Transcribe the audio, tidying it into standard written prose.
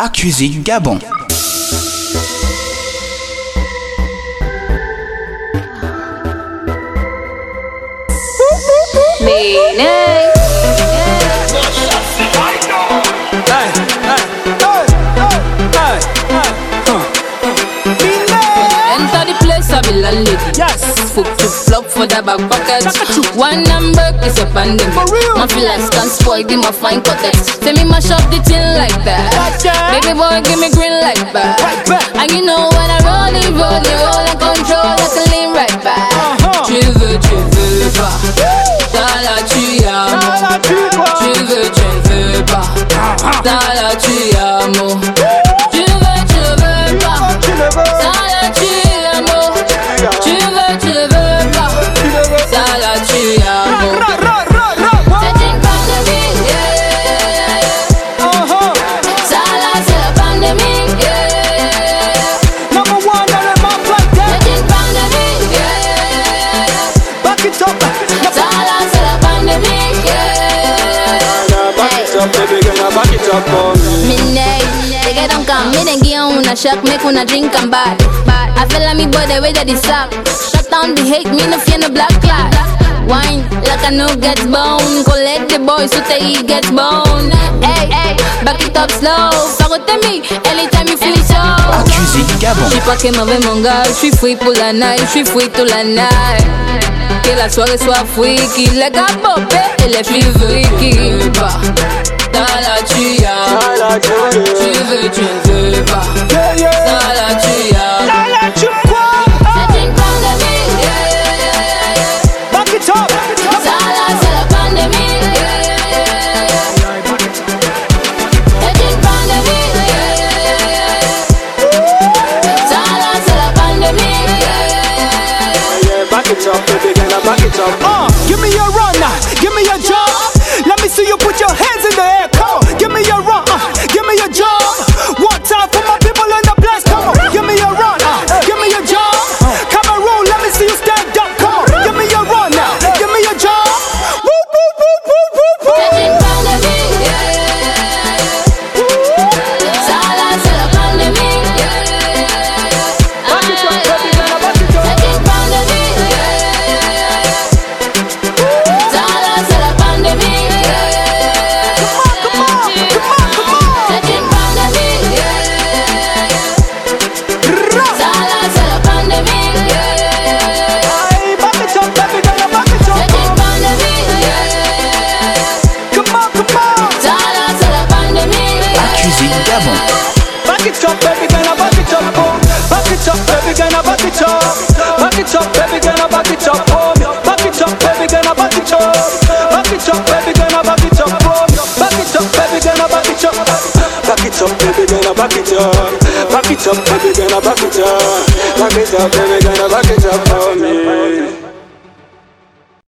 accusé du Gabon. Enter the place, I be landed. Yes, foot to flop for the back pocket. One number is a pandemic. My feelings can't spoil, give my fine cutters. Tell me mash up the thing like that. Baby boy, give me green like that. And you know when I roll it, and control, I can lean right back. Tu veux pas, dans la tu amo. Tu veux pas, dans la tu amo. Tu veux pas, dans la tu amo. Tu veux pas, dans la tu amo. Touching pandemic, yeah. Ça là c'est la pandémie, yeah. Number one, now let my play that. Touching pandemic, yeah. Back it up. Ça là c'est la pandémie, yeah. Back it up, baby, gonna back it up for me. Midnight, they get on come, me then give on a shock, make una drink and bad. I feel like me body way that is up. Shut down the hate, me no fear no black cloud. Wine like I know gets bone. Collect the boys so they gets bone. Hey, hey, back it up slow. Fagote me, anytime you feel it so. Accusé du Gabon. J'suis pas qu'aime avec mon gars, j'suis free pour la night, j'suis free toute la night. Que la soirée soit freaky, les gars popés et les filles freaky. Bah, dans la tuya, tu veux pas. Dans la tuya, c'est une pandémie. Back it up. Ça là c'est la pandémie. C'est une pandémie. Ça là c'est la pandémie. Back it up, baby, gonna back it up. Give me your run now, give me your jump. Let me see you put your hands in the air. Come on, give me your run, give me your jump. One time for my people in the place. Come on, give me your run, give me your jump. Cameroon, let me see you stand up. Come on, give me your run now, give me your jump. Woo, woo, woo, woo, woo, woo. C'est une pandémie. Ça là c'est la pandémie. Back it up, baby, gonna back it up. C'est une pandémie. Ça là c'est la pandémie. Come on, come on, come on. C'est une pandémie. Ça là c'est la pandémie. Hey, back it up, baby, gonna back it up. C'est une pandémie. Come on, come on. Ça là c'est la pandémie. Accusé du Gabon. Back it up, baby, gonna back it up, oh. Back it up, baby, gonna back it up. Back it up, baby, gonna back it up, oh. Back it up, baby, gonna back it up. Back it up, baby, gonna back it up, oh. Back it up, baby, gonna back it up. Back it up, baby, gonna back it up. Back it up, baby, gonna back it up. Back it up, baby, gonna back it up for me.